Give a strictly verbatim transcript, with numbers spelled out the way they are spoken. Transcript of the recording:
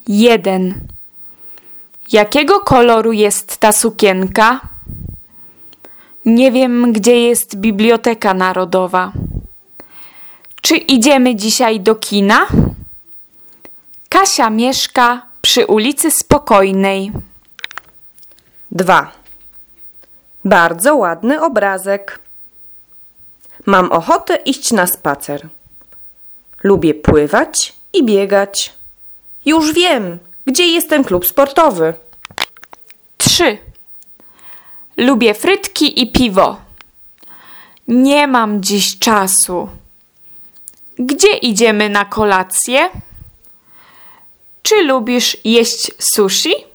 Jeden. Jakiego koloru jest ta sukienka? Nie wiem, gdzie jest Biblioteka Narodowa. Czy idziemy dzisiaj do kina? Kasia mieszka przy ulicy Spokojnej. Dwa. Bardzo ładny obrazek. Mam ochotę iść na spacer. Lubię pływać i biegać. Już wiem, gdzie jest ten klub sportowy. Trzy. Lubię frytki i piwo. Nie mam dziś czasu. Gdzie idziemy na kolację? Czy lubisz jeść sushi?